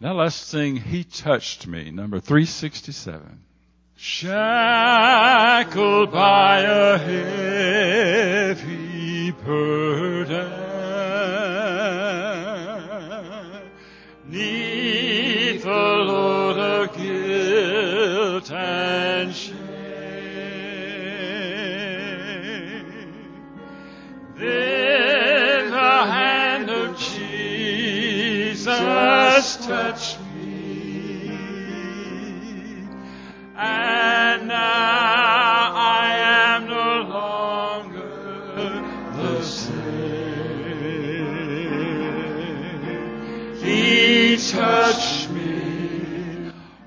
Now let's sing He Touched Me, number 367. Shackled by a heavy burden, 'neath the load of guilt and shame, then the hand of Jesus touched me, and now I am no longer the same. He touched me,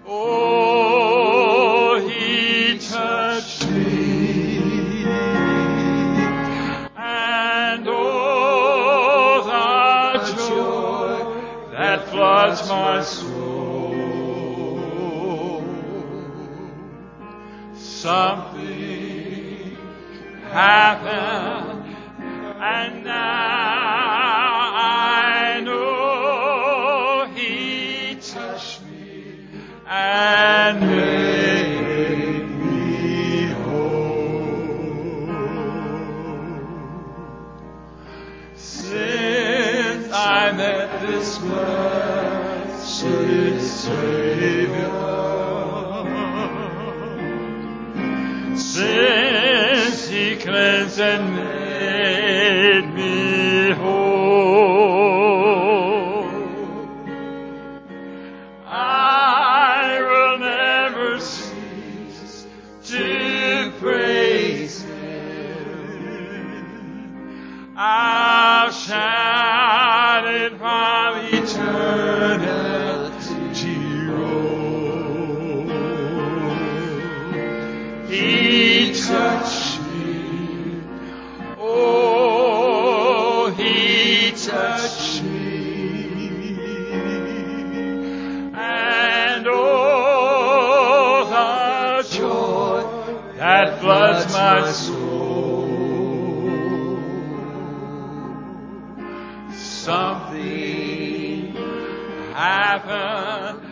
oh, He touched me, and oh, the joy that floods my soul. Something happened, and now I know He touched me and made me whole. Since I met this blessed Savior, since He cleansed and made me whole, I will never cease to praise Him. I'll shout it from eternity roll. He touched me, oh, He touched me, and oh, the joy that floods my soul. Something happened,